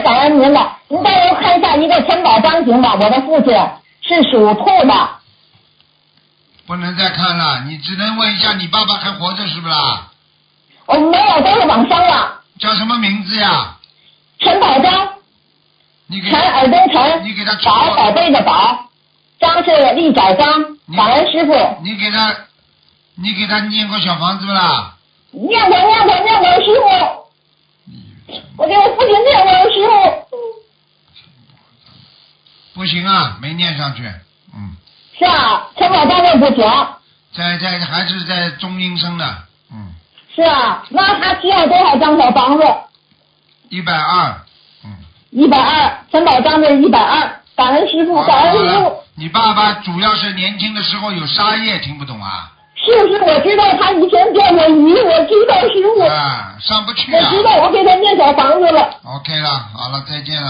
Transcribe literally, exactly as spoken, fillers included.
感恩您了。您帮我看一下一个陈宝章行吧？我的父亲是属兔的。 不能再看了，你只能问一下你爸爸还活着是不啦？ 我没有，都是往生了。 叫什么名字呀？ 陈宝章。 你给陈耳东陈。 你给他宝宝贝的宝，章是立载章，感恩师傅。 你给他，你给他念过小房子不啦？ 念过念过念过，师傅。我给我父亲念过，师傅。 不行啊，没念上去，嗯。 是啊，陈宝章念不行。 在在还是在中阴身的，嗯。 是啊，那他需要多少张小房子？ 一百二，嗯。 一百二，陈宝章是一百二，感恩师傅，感恩师傅。 你爸爸主要是年轻的时候有沙业，听不懂啊？ 是是，我知道他以前钓过鱼，我知道师傅。 啊，上不去啊。 我知道，我给他念小房子了。 OK 了，好了，再见了。